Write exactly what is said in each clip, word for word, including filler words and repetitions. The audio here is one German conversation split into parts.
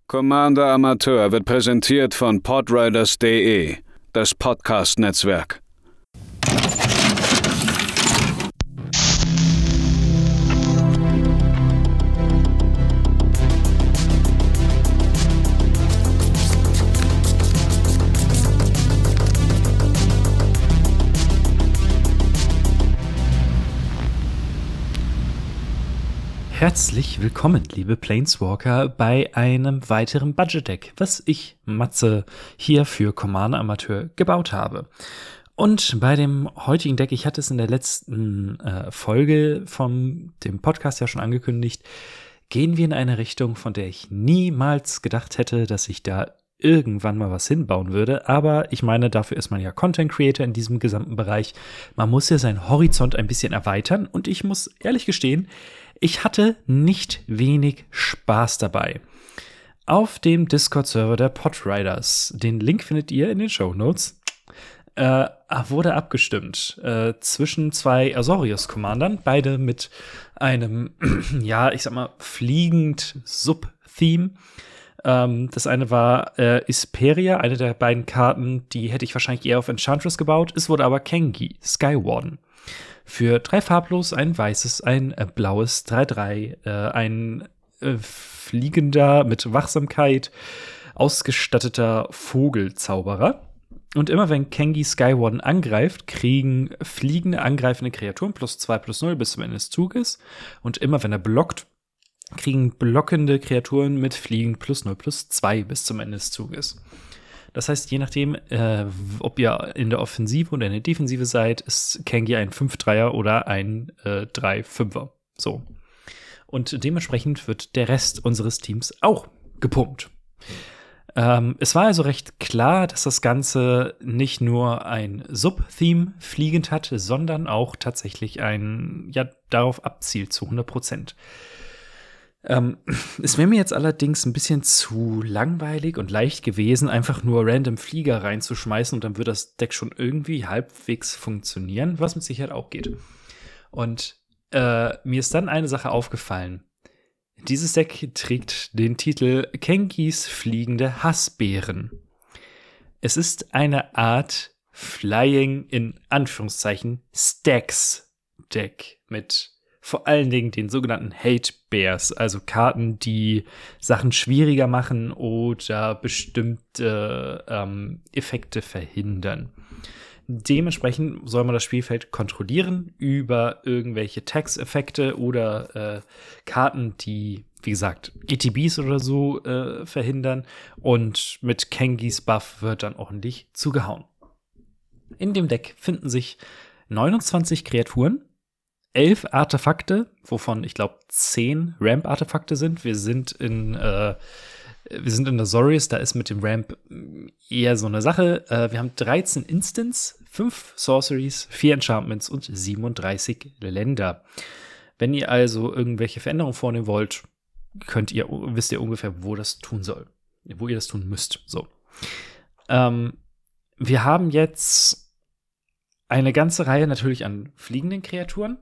Commander Amateur wird präsentiert von Podriders punkt de, das Podcast-Netzwerk. Herzlich willkommen, liebe Planeswalker, bei einem weiteren Budget-Deck, was ich, Matze, hier für Commander Amateur gebaut habe. Und bei dem heutigen Deck, ich hatte es in der letzten äh, Folge von dem Podcast ja schon angekündigt, gehen wir in eine Richtung, von der ich niemals gedacht hätte, dass ich da irgendwann mal was hinbauen würde. Aber ich meine, dafür ist man ja Content Creator in diesem gesamten Bereich. Man muss ja seinen Horizont ein bisschen erweitern. Und ich muss ehrlich gestehen, ich hatte nicht wenig Spaß dabei. Auf dem Discord-Server der Podriders, den Link findet ihr in den Shownotes, äh, wurde abgestimmt äh, zwischen zwei Azorius-Commandern, beide mit einem, ja, ich sag mal, fliegend Sub-Theme. Ähm, das eine war äh, Isperia, eine der beiden Karten, die hätte ich wahrscheinlich eher auf Enchantress gebaut. Es wurde aber Kengi, Skywarden. Für drei farblos, ein weißes, ein äh, blaues, drei drei, äh, ein äh, fliegender, mit Wachsamkeit ausgestatteter Vogelzauberer. Und immer wenn Kengi Skywarden angreift, kriegen fliegende, angreifende Kreaturen plus zwei plus null bis zum Ende des Zuges. Und immer wenn er blockt, kriegen blockende Kreaturen mit Fliegen plus null plus zwei bis zum Ende des Zuges. Das heißt, je nachdem, äh, ob ihr in der Offensive oder in der Defensive seid, ist Kengi ein fünf dreier oder ein äh, drei fünfer. So. Und dementsprechend wird der Rest unseres Teams auch gepumpt. Ähm, es war also recht klar, dass das Ganze nicht nur ein Sub-Theme fliegend hat, sondern auch tatsächlich ein, ja, darauf abzielt zu hundert Prozent. Ähm, es wäre mir jetzt allerdings ein bisschen zu langweilig und leicht gewesen, einfach nur random Flieger reinzuschmeißen und dann würde das Deck schon irgendwie halbwegs funktionieren, was mit Sicherheit auch geht. Und äh, mir ist dann eine Sache aufgefallen. Dieses Deck trägt den Titel Kengis fliegende Hassbären. Es ist eine Art Flying in Anführungszeichen Stacks Deck mit vor allen Dingen den sogenannten Hate Bears, also Karten, die Sachen schwieriger machen oder bestimmte ähm, Effekte verhindern. Dementsprechend soll man das Spielfeld kontrollieren über irgendwelche Tax-Effekte oder äh, Karten, die, wie gesagt, E T Bs oder so äh, verhindern. Und mit Kengis Buff wird dann ordentlich zugehauen. In dem Deck finden sich neunundzwanzig Kreaturen, elf Artefakte, wovon ich glaube zehn Ramp-Artefakte sind. Wir sind in äh, wir sind in Azorius, da ist mit dem Ramp eher so eine Sache. Äh, wir haben dreizehn Instants, fünf Sorceries, vier Enchantments und siebenunddreißig Länder. Wenn ihr also irgendwelche Veränderungen vornehmen wollt, könnt ihr, wisst ihr ungefähr, wo das tun soll. Wo ihr das tun müsst. So. Ähm, wir haben jetzt eine ganze Reihe natürlich an fliegenden Kreaturen.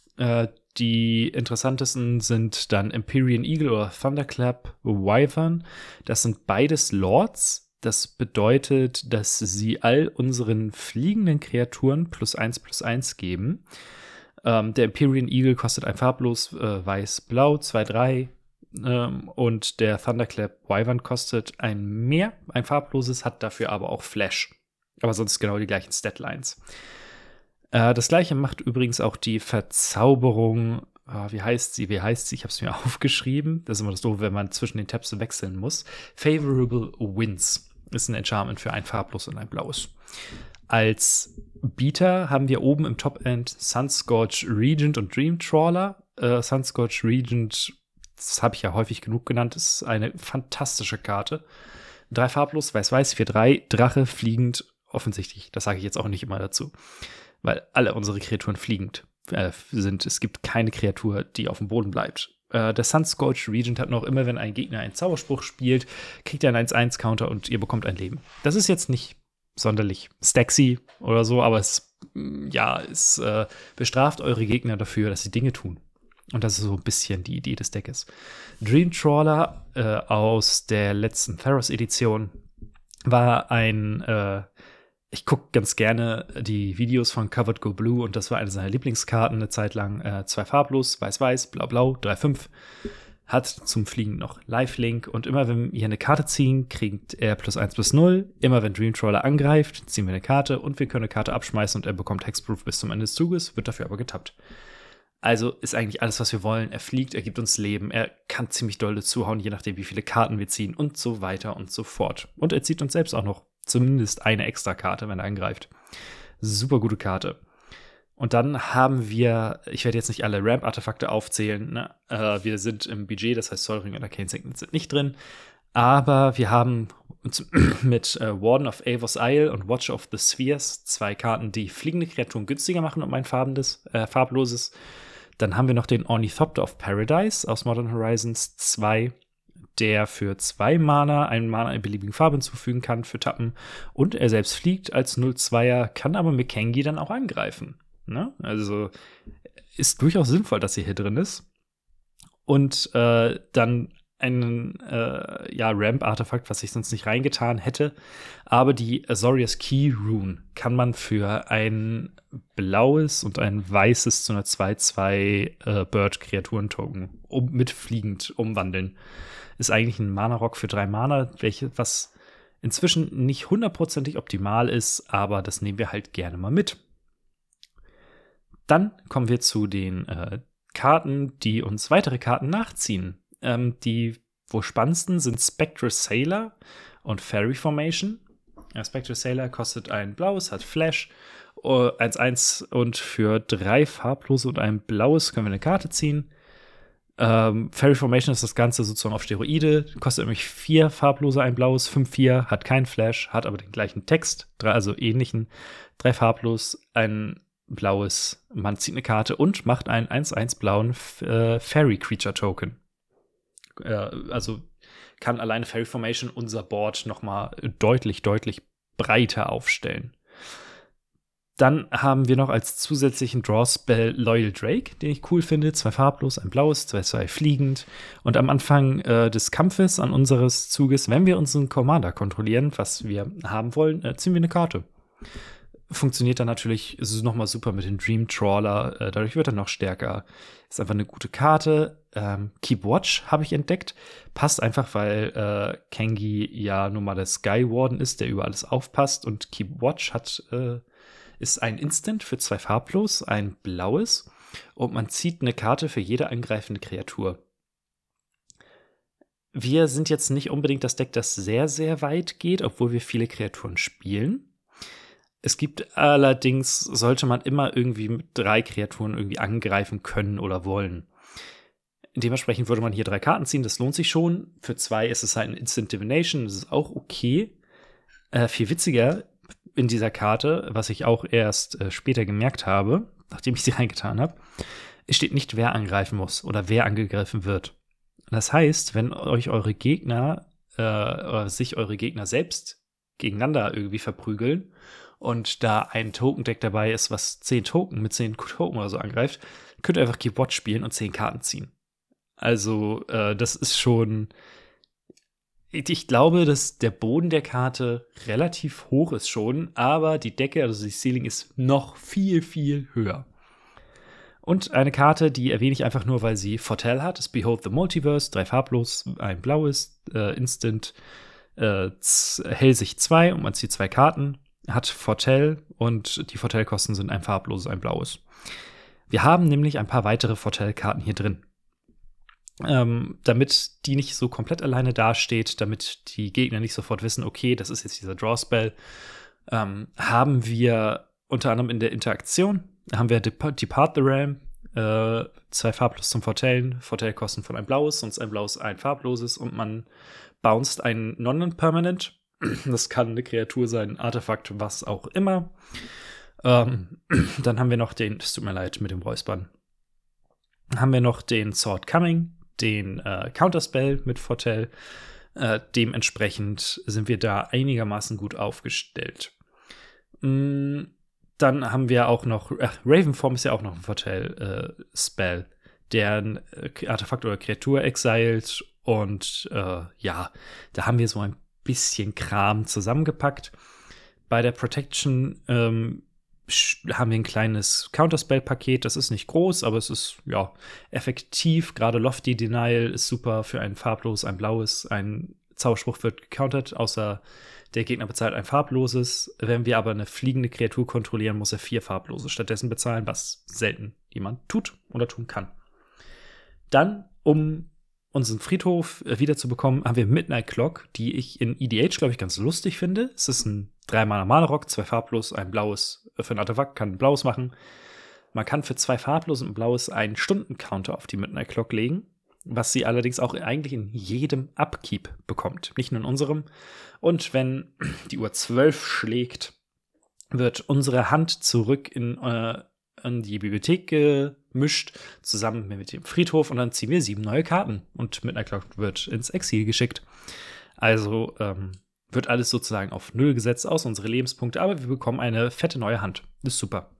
Die interessantesten sind dann Empyrean Eagle oder Thunderclap Wyvern. Das sind beides Lords. Das bedeutet, dass sie all unseren fliegenden Kreaturen plus eins plus eins geben. Ähm, der Empyrean Eagle kostet ein farblos äh, weiß-blau, zwei drei. Ähm, und der Thunderclap Wyvern kostet ein mehr, ein farbloses, hat dafür aber auch Flash. Aber sonst genau die gleichen Statlines. Das gleiche macht übrigens auch die Verzauberung, äh, wie heißt sie, wie heißt sie, ich habe es mir aufgeschrieben, das ist immer das Doofe, wenn man zwischen den Tabs wechseln muss. Favorable Winds ist ein Enchantment für ein farblos und ein blaues. Als Bieter haben wir oben im Top-End Sunscorch Regent und Dream Trawler. Äh, Sunscorch Regent, das habe ich ja häufig genug genannt, ist eine fantastische Karte. Drei farblos, weiß-weiß, vier drei, Drache, fliegend, offensichtlich, das sage ich jetzt auch nicht immer dazu. Weil alle unsere Kreaturen fliegend äh, sind. Es gibt keine Kreatur, die auf dem Boden bleibt. Äh, der Sunscorch Regent hat noch immer, wenn ein Gegner einen Zauberspruch spielt, kriegt er einen eins eins Counter und ihr bekommt ein Leben. Das ist jetzt nicht sonderlich stacksy oder so, aber es, ja, es äh, bestraft eure Gegner dafür, dass sie Dinge tun. Und das ist so ein bisschen die Idee des Deckes. Dream Trawler äh, aus der letzten Theros-Edition war ein äh, ich gucke ganz gerne die Videos von Covered Go Blue und das war eine seiner Lieblingskarten eine Zeit lang. Äh, zwei farblos, weiß-weiß, blau-blau, drei fünf. Hat zum Fliegen noch Lifelink und immer wenn wir eine Karte ziehen, kriegt er plus eins plus null. Immer wenn Dream Trawler angreift, ziehen wir eine Karte und wir können eine Karte abschmeißen und er bekommt Hexproof bis zum Ende des Zuges, wird dafür aber getappt. Also ist eigentlich alles, was wir wollen. Er fliegt, er gibt uns Leben, er kann ziemlich doll zuhauen, je nachdem, wie viele Karten wir ziehen und so weiter und so fort. Und er zieht uns selbst auch noch zumindest eine extra Karte, wenn er angreift. Super gute Karte. Und dann haben wir, ich werde jetzt nicht alle Ramp-Artefakte aufzählen, ne? äh, wir sind im Budget, das heißt Sol Ring und Arcane Signet sind nicht drin, aber wir haben uns mit äh, Warden of Avos Isle und Watcher of the Spheres zwei Karten, die fliegende Kreaturen günstiger machen um ein farbendes, äh, farbloses. Dann haben wir noch den Ornithopter of Paradise aus Modern Horizons zwei, der für zwei Mana einen Mana in beliebigen Farbe hinzufügen kann für Tappen. Und er selbst fliegt als null zweier, kann aber Mikengi dann auch angreifen. Ne? Also ist durchaus sinnvoll, dass sie hier drin ist. Und äh, dann ein äh, ja, Ramp-Artefakt, was ich sonst nicht reingetan hätte. Aber die Azorius Key Rune kann man für ein blaues und ein weißes zu einer zwei zwei äh, Bird-Kreaturen-Token um, mit fliegend umwandeln. Ist eigentlich ein Mana-Rock für drei Mana, welche, was inzwischen nicht hundertprozentig optimal ist, aber das nehmen wir halt gerne mal mit. Dann kommen wir zu den äh, Karten, die uns weitere Karten nachziehen. Ähm, die wohl spannendsten sind Spectral Sailor und Fairy Formation. Ja, Spectral Sailor kostet ein blaues, hat Flash, uh, eins eins und für drei farblose und ein blaues können wir eine Karte ziehen. Ähm, Fairy Formation ist das Ganze sozusagen auf Steroide, kostet nämlich vier farblose, ein blaues, fünf vier, hat kein Flash, hat aber den gleichen Text, drei, also ähnlichen, drei farblos, ein blaues, man zieht eine Karte und macht einen eins eins blauen äh, Fairy Creature Token. Äh, also kann alleine Fairy Formation unser Board noch mal deutlich, deutlich breiter aufstellen. Dann haben wir noch als zusätzlichen Draw-Spell Loyal Drake, den ich cool finde. Zwei farblos, ein blaues, zwei zwei fliegend. Und am Anfang äh, des Kampfes an unseres Zuges, wenn wir unseren Commander kontrollieren, was wir haben wollen, äh, ziehen wir eine Karte. Funktioniert dann natürlich, ist es nochmal super mit dem Dream Trawler, äh, dadurch wird er noch stärker. Ist einfach eine gute Karte. Ähm, Keep Watch habe ich entdeckt. Passt einfach, weil äh, Kengi ja nun mal der Sky Warden ist, der über alles aufpasst. Und Keep Watch hat, äh, ist ein Instant für zwei farblos, ein blaues. Und man zieht eine Karte für jede angreifende Kreatur. Wir sind jetzt nicht unbedingt das Deck, das sehr, sehr weit geht, obwohl wir viele Kreaturen spielen. Es gibt allerdings, sollte man immer irgendwie mit drei Kreaturen irgendwie angreifen können oder wollen. Dementsprechend würde man hier drei Karten ziehen, das lohnt sich schon. Für zwei ist es halt ein Instant Divination, das ist auch okay. Äh, viel witziger in dieser Karte, was ich auch erst äh, später gemerkt habe, nachdem ich sie reingetan habe, es steht nicht, wer angreifen muss oder wer angegriffen wird. Das heißt, wenn euch eure Gegner, äh, oder sich eure Gegner selbst gegeneinander irgendwie verprügeln, und da ein Token-Deck dabei ist, was zehn Token mit zehn Token oder so angreift, könnt ihr einfach Keep Watch spielen und zehn Karten ziehen. Also, äh, das ist schon. Ich glaube, dass der Boden der Karte relativ hoch ist schon, aber die Decke, also die Ceiling, ist noch viel, viel höher. Und eine Karte, die erwähne ich einfach nur, weil sie Foretell hat, ist Behold the Multiverse, drei farblos, ein blaues, äh, Instant, äh, Hellsicht zwei und man zieht zwei Karten. Hat Foretell und die Foretell-Kosten sind ein farbloses, ein blaues. Wir haben nämlich ein paar weitere Foretell-Karten hier drin. Ähm, damit die nicht so komplett alleine dasteht, damit die Gegner nicht sofort wissen, okay, das ist jetzt dieser Draw-Spell, ähm, haben wir unter anderem in der Interaktion, haben wir Dep- Depart the Realm, äh, zwei farblos zum Foretellen, Foretell-Kosten von ein blaues, sonst ein blaues, ein farbloses und man bounced ein Non-Permanent. Das kann eine Kreatur sein, ein Artefakt, was auch immer. Ähm, dann haben wir noch den, es tut mir leid mit dem Räuspern, haben wir noch den Sword Coming, den äh, Counterspell mit Foretell. Äh, dementsprechend sind wir da einigermaßen gut aufgestellt. Mm, dann haben wir auch noch, ach, Ravenform ist ja auch noch ein Foretell-Spell. Äh, deren Artefakt oder Kreatur exiled. Und äh, ja, da haben wir so ein bisschen Kram zusammengepackt. Bei der Protection ähm, haben wir ein kleines Counterspell-Paket. Das ist nicht groß, aber es ist ja effektiv. Gerade Lofty Denial ist super für ein farblos, ein blaues. Ein Zauberspruch wird gecountert, außer der Gegner bezahlt ein farbloses. Wenn wir aber eine fliegende Kreatur kontrollieren, muss er vier farblose stattdessen bezahlen, was selten jemand tut oder tun kann. Dann, um unseren Friedhof äh, wiederzubekommen, haben wir Midnight Clock, die ich in E D H, glaube ich, ganz lustig finde. Es ist ein drei Mana Mana-Rock, zwei farblos, ein blaues für ein Artefakt, kann ein blaues machen. Man kann für zwei farblos und ein blaues einen Stunden-Counter auf die Midnight Clock legen, was sie allerdings auch eigentlich in jedem Upkeep bekommt, nicht nur in unserem. Und wenn die Uhr zwölf schlägt, wird unsere Hand zurück in, äh, in die Bibliothek gemischt, zusammen mit dem Friedhof, und dann ziehen wir sieben neue Karten und Midnight Clock wird ins Exil geschickt. Also ähm, wird alles sozusagen auf Null gesetzt aus unsere Lebenspunkte, aber wir bekommen eine fette neue Hand. Das ist super.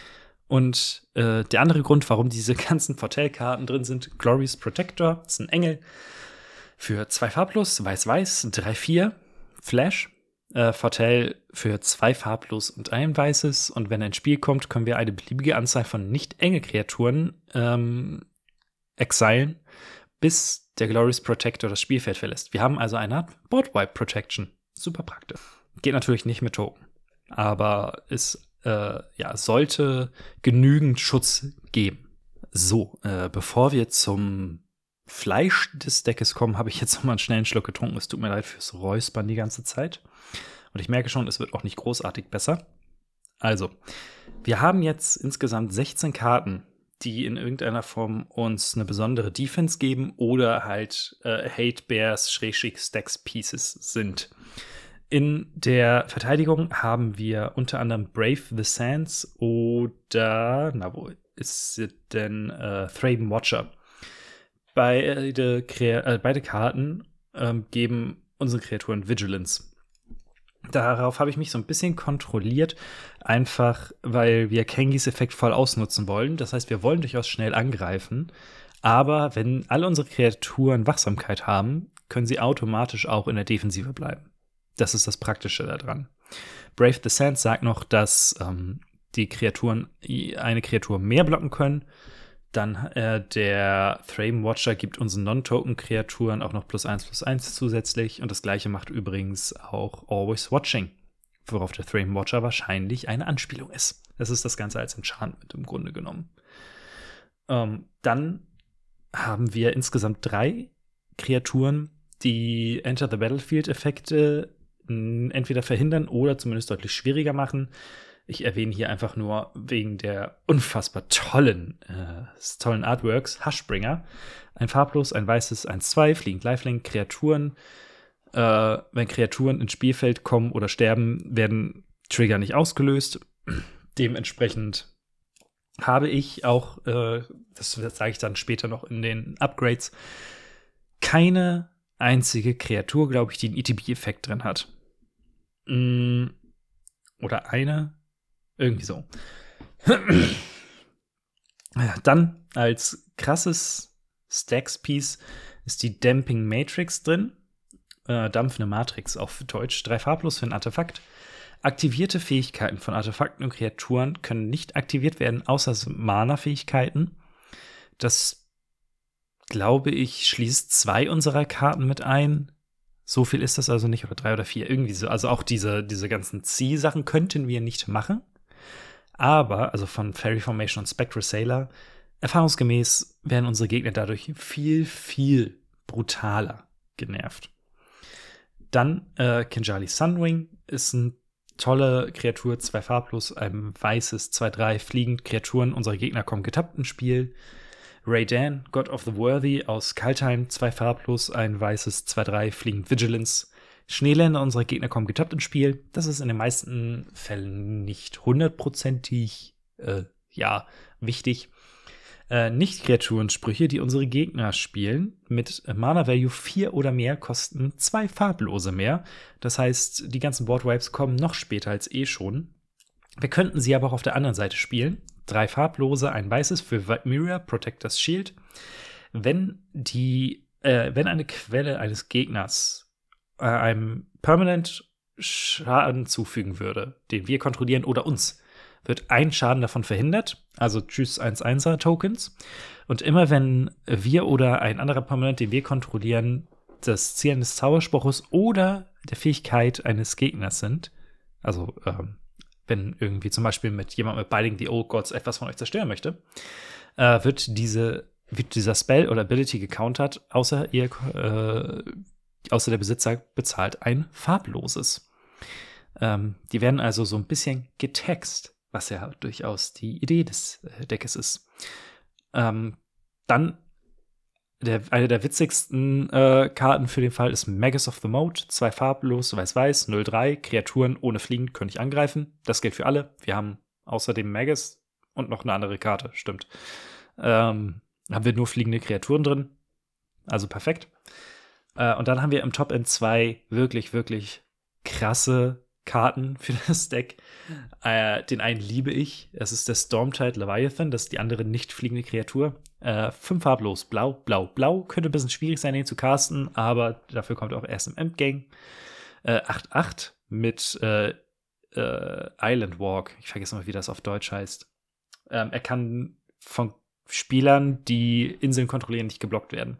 Und äh, der andere Grund, warum diese ganzen Vorteilkarten drin sind: Glory's Protector, das ist ein Engel für zwei farblos, weiß-weiß, drei vier, Flash. Äh, Vorteil für zwei farblos und ein weißes. Und wenn ein Spiel kommt, können wir eine beliebige Anzahl von nicht-Engel-Kreaturen ähm, exilen, bis der Glory's Protector das Spielfeld verlässt. Wir haben also eine Art Board-Wipe Protection. Super praktisch. Geht natürlich nicht mit Token, aber es äh, ja, sollte genügend Schutz geben. So, äh, bevor wir zum Fleisch des Deckes kommen, habe ich jetzt noch mal einen schnellen Schluck getrunken. Es tut mir leid fürs Räuspern die ganze Zeit. Und ich merke schon, es wird auch nicht großartig besser. Also, wir haben jetzt insgesamt sechzehn Karten, die in irgendeiner Form uns eine besondere Defense geben oder halt äh, Hate Bears, Schrägstrich Stacks Pieces sind. In der Verteidigung haben wir unter anderem Brave the Sands oder, na, wo ist sie denn? Äh, Thraben Watcher. Beide, Kre- äh, beide Karten ähm, geben unseren Kreaturen Vigilance. Darauf habe ich mich so ein bisschen kontrolliert, einfach weil wir Kengis Effekt voll ausnutzen wollen. Das heißt, wir wollen durchaus schnell angreifen, aber wenn alle unsere Kreaturen Wachsamkeit haben, können sie automatisch auch in der Defensive bleiben. Das ist das Praktische daran. Brave the Sands sagt noch, dass ähm, die Kreaturen eine Kreatur mehr blocken können. Dann äh, der Thraben Watcher gibt unseren Non-Token-Kreaturen auch noch plus eins plus eins zusätzlich. Und das gleiche macht übrigens auch Always Watching, worauf der Thraben Watcher wahrscheinlich eine Anspielung ist. Das ist das Ganze als Enchantment im Grunde genommen. Ähm, dann haben wir insgesamt drei Kreaturen, die Enter the Battlefield-Effekte entweder verhindern oder zumindest deutlich schwieriger machen. Ich erwähne hier einfach nur wegen der unfassbar tollen, äh, tollen Artworks Hushbringer. Ein farblos, ein weißes, ein zwei, fliegend Lifelink, Kreaturen. Äh, wenn Kreaturen ins Spielfeld kommen oder sterben, werden Trigger nicht ausgelöst. Dementsprechend habe ich auch, äh, das sage ich dann später noch in den Upgrades, keine einzige Kreatur, glaube ich, die einen E T B-Effekt drin hat. Mm, oder eine. Irgendwie so. Dann als krasses Stacks-Piece ist die Damping Matrix drin. Äh, dampfende Matrix auf Deutsch. Drei farblos für ein Artefakt. Aktivierte Fähigkeiten von Artefakten und Kreaturen können nicht aktiviert werden, außer Mana-Fähigkeiten. Das, glaube ich, schließt zwei unserer Karten mit ein. So viel ist das also nicht, oder drei oder vier, irgendwie so. Also auch diese, diese ganzen Ziehsachen könnten wir nicht machen. Aber, also von Fairy Formation und Spectral Sailor, erfahrungsgemäß werden unsere Gegner dadurch viel, viel brutaler genervt. Dann äh, Kinjali Sunwing ist eine tolle Kreatur, zwei farblos, ein weißes, zwei drei, fliegend Kreaturen, unsere Gegner kommen getappt ins Spiel. Raydan, God of the Worthy aus Kaldheim, zwei farblos, ein weißes, zwei drei, fliegend Vigilance. Schneeländer unserer Gegner kommen getappt ins Spiel. Das ist in den meisten Fällen nicht hundertprozentig, äh, ja, wichtig. Äh, Nicht-Kreaturensprüche, die unsere Gegner spielen, mit Mana-Value vier oder mehr, kosten zwei farblose mehr. Das heißt, die ganzen Board-Wipes kommen noch später als eh schon. Wir könnten sie aber auch auf der anderen Seite spielen. drei farblose, ein weißes für Mirror, Protector's Shield. Wenn die, äh, wenn eine Quelle eines Gegners äh, einem permanent Schaden zufügen würde, den wir kontrollieren oder uns, wird ein Schaden davon verhindert, also tschüss eins einser Tokens. Und immer wenn wir oder ein anderer Permanent, den wir kontrollieren, das Ziel eines Zauberspruches oder der Fähigkeit eines Gegners sind, also ähm, wenn irgendwie zum Beispiel mit jemand mit Binding the Old Gods etwas von euch zerstören möchte, äh, wird diese wird dieser Spell oder Ability gecountert, außer ihr äh, außer der Besitzer bezahlt ein farbloses. Ähm, die werden also so ein bisschen getaxt, was ja durchaus die Idee des äh, Deckes ist. Ähm, dann der, eine der witzigsten äh, Karten für den Fall ist Magus of the Moat. Zwei farblos, weiß-weiß, null drei. Kreaturen ohne Fliegen können nicht angreifen. Das gilt für alle. Wir haben außerdem Magus und noch eine andere Karte, stimmt. Ähm, haben wir nur fliegende Kreaturen drin. Also perfekt. Äh, und dann haben wir im Top-End zwei wirklich, wirklich krasse Karten für das Deck. Äh, den einen liebe ich. Es ist der Stormtide Leviathan. Das ist die andere nicht fliegende Kreatur. Äh, fünf farblos. Blau, blau, blau. Könnte ein bisschen schwierig sein, den zu casten, aber dafür kommt auch erst im Endgame. Äh, acht acht mit äh, äh, Island Walk. Ich vergesse mal, wie das auf Deutsch heißt. Ähm, er kann von Spielern, die Inseln kontrollieren, nicht geblockt werden.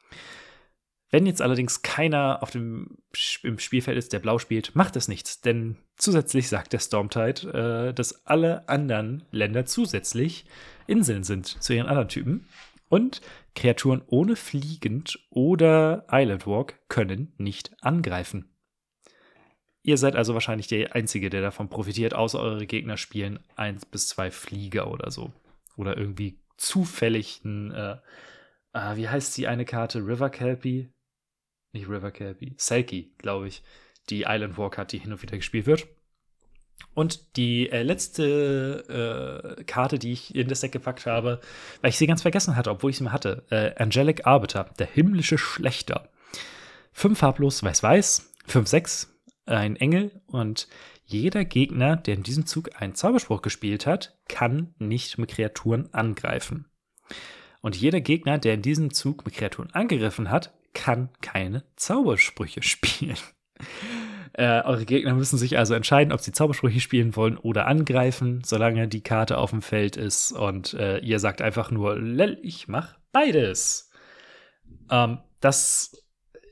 Wenn jetzt allerdings keiner auf dem im Spielfeld ist, der blau spielt, macht es nichts. Denn zusätzlich sagt der Stormtide, äh, dass alle anderen Länder zusätzlich Inseln sind zu ihren anderen Typen. Und Kreaturen ohne Fliegend oder Island Walk können nicht angreifen. Ihr seid also wahrscheinlich der Einzige, der davon profitiert, außer eure Gegner spielen eins bis zwei Flieger oder so. Oder irgendwie zufällig ein, äh, äh, wie heißt die eine Karte? River Kelpie? Nicht River Kelpie, Selkie, glaube ich, die Island Walk hat, die hin und wieder gespielt wird. Und die äh, letzte äh, Karte, die ich in das Deck gepackt habe, weil ich sie ganz vergessen hatte, obwohl ich sie mal hatte, äh, Angelic Arbiter, der himmlische Schlächter. Fünf farblos, weiß-weiß, fünf sechs, ein Engel und jeder Gegner, der in diesem Zug einen Zauberspruch gespielt hat, kann nicht mit Kreaturen angreifen. Und jeder Gegner, der in diesem Zug mit Kreaturen angegriffen hat, kann keine Zaubersprüche spielen. äh, eure Gegner müssen sich also entscheiden, ob sie Zaubersprüche spielen wollen oder angreifen, solange die Karte auf dem Feld ist. Und äh, ihr sagt einfach nur, lell, ich mach beides. Ähm, das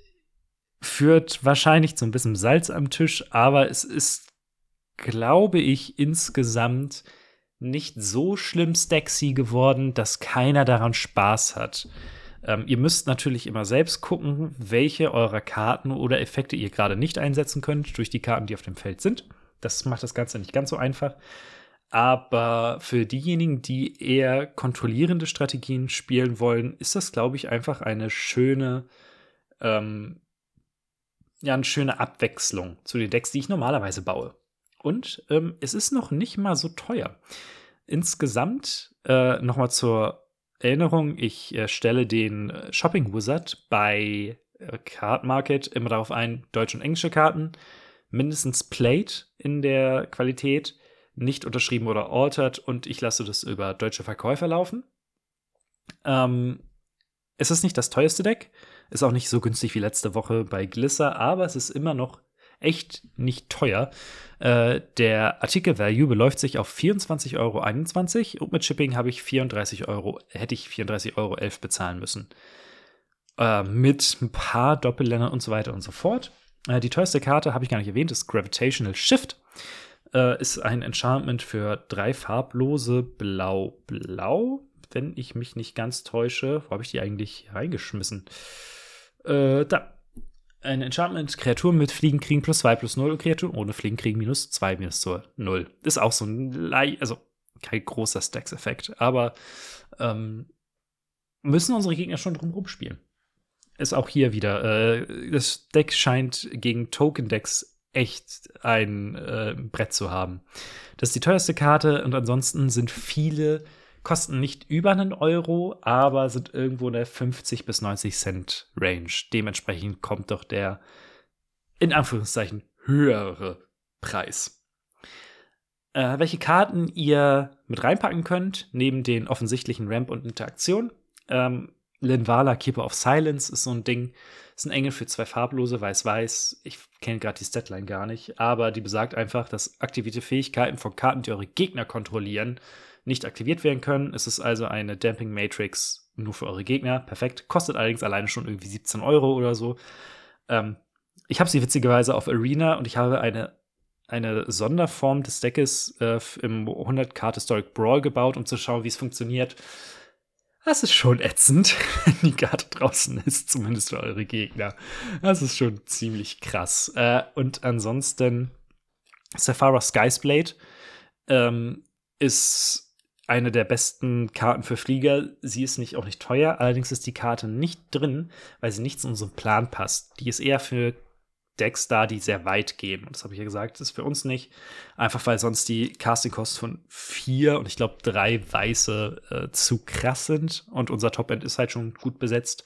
führt wahrscheinlich zu ein bisschen Salz am Tisch, aber es ist, glaube ich, insgesamt nicht so schlimm stacksy geworden, dass keiner daran Spaß hat. Ähm, ihr müsst natürlich immer selbst gucken, welche eurer Karten oder Effekte ihr gerade nicht einsetzen könnt durch die Karten, die auf dem Feld sind. Das macht das Ganze nicht ganz so einfach. Aber für diejenigen, die eher kontrollierende Strategien spielen wollen, ist das, glaube ich, einfach eine schöne, ähm, ja, eine schöne Abwechslung zu den Decks, die ich normalerweise baue. Und ähm, es ist noch nicht mal so teuer. Insgesamt, äh, noch mal zur Erinnerung, ich äh, stelle den äh, Shopping Wizard bei äh, Card Market immer darauf ein, deutsche und englische Karten, mindestens Plate in der Qualität, nicht unterschrieben oder altered und ich lasse das über deutsche Verkäufer laufen. Ähm, es ist nicht das teuerste Deck, ist auch nicht so günstig wie letzte Woche bei Glisser, aber es ist immer noch echt nicht teuer. Äh, der Artikel-Value beläuft sich auf vierundzwanzig Euro einundzwanzig und mit Shipping habe ich vierunddreißig Euro, hätte ich vierunddreißig Euro elf bezahlen müssen. Äh, mit ein paar Doppelländern und so weiter und so fort. Äh, die teuerste Karte, habe ich gar nicht erwähnt, ist Gravitational Shift. Äh, ist ein Enchantment für drei farblose Blau-Blau, wenn ich mich nicht ganz täusche. Wo habe ich die eigentlich reingeschmissen? Äh, da. Ein Enchantment, Kreaturen mit Fliegen kriegen plus zwei plus null und Kreaturen ohne Fliegen kriegen minus zwei minus zur null. Ist auch so ein, Le- also kein großer Stacks-Effekt, aber ähm, müssen unsere Gegner schon drumherum spielen. Ist auch hier wieder, äh, das Deck scheint gegen Token-Decks echt ein äh, Brett zu haben. Das ist die teuerste Karte und ansonsten sind viele kosten nicht über einen Euro, aber sind irgendwo in der fünfzig bis neunzig Cent Range. Dementsprechend kommt doch der, in Anführungszeichen, höhere Preis. äh, welche Karten ihr mit reinpacken könnt, neben den offensichtlichen Ramp und Interaktion. Ähm, Linvala, Keeper of Silence ist so ein Ding. Ist ein Engel für zwei farblose, weiß-weiß. Ich kenne gerade die Statline gar nicht, aber die besagt einfach, dass aktivierte Fähigkeiten von Karten, die eure Gegner kontrollieren, nicht aktiviert werden können. Es ist also eine Damping Matrix nur für eure Gegner. Perfekt. Kostet allerdings alleine schon irgendwie siebzehn Euro oder so. Ähm, ich habe sie witzigerweise auf Arena und ich habe eine, eine Sonderform des Deckes äh, im hundert-Card Historic Brawl gebaut, um zu schauen, wie es funktioniert. Das ist schon ätzend, wenn die Karte draußen ist, zumindest für eure Gegner. Das ist schon ziemlich krass. Äh, und ansonsten, Saphara Skysblade ähm, ist eine der besten Karten für Flieger. Sie ist nicht auch nicht teuer, allerdings ist die Karte nicht drin, weil sie nicht zu unserem Plan passt. Die ist eher für Decks da, die sehr weit gehen. Und das habe ich ja gesagt, das ist für uns nicht. Einfach weil sonst die Casting-Kosten von vier und ich glaube drei weiße äh, zu krass sind. Und unser Top-End ist halt schon gut besetzt.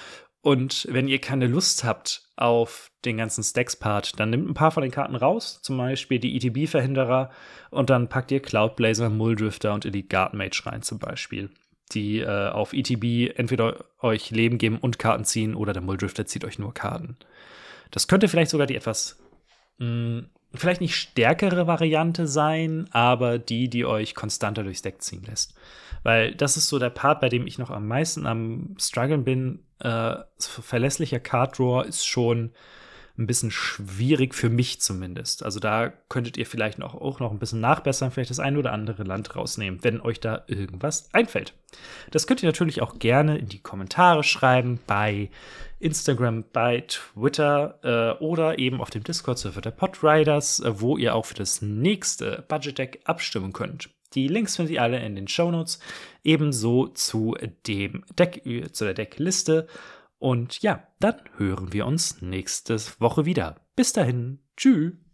Und wenn ihr keine Lust habt auf den ganzen Stacks-Part, dann nimmt ein paar von den Karten raus, zum Beispiel die E T B-Verhinderer, und dann packt ihr Cloudblazer, Mulldrifter und Elite Garden Mage rein zum Beispiel, die äh, auf E T B entweder euch Leben geben und Karten ziehen, oder der Mulldrifter zieht euch nur Karten. Das könnte vielleicht sogar die etwas, mh, vielleicht nicht stärkere Variante sein, aber die, die euch konstanter durchs Deck ziehen lässt. Weil das ist so der Part, bei dem ich noch am meisten am struggeln bin. Äh, verlässlicher Card Draw ist schon ein bisschen schwierig für mich zumindest. Also da könntet ihr vielleicht noch, auch noch ein bisschen nachbessern, vielleicht das ein oder andere Land rausnehmen, wenn euch da irgendwas einfällt. Das könnt ihr natürlich auch gerne in die Kommentare schreiben bei Instagram, bei Twitter äh, oder eben auf dem Discord-Server der Podriders, äh, wo ihr auch für das nächste Budget-Deck abstimmen könnt. Die Links findet ihr alle in den Shownotes, ebenso zu dem Deck, zu der Deckliste. Und ja, dann hören wir uns nächste Woche wieder. Bis dahin, tschüss.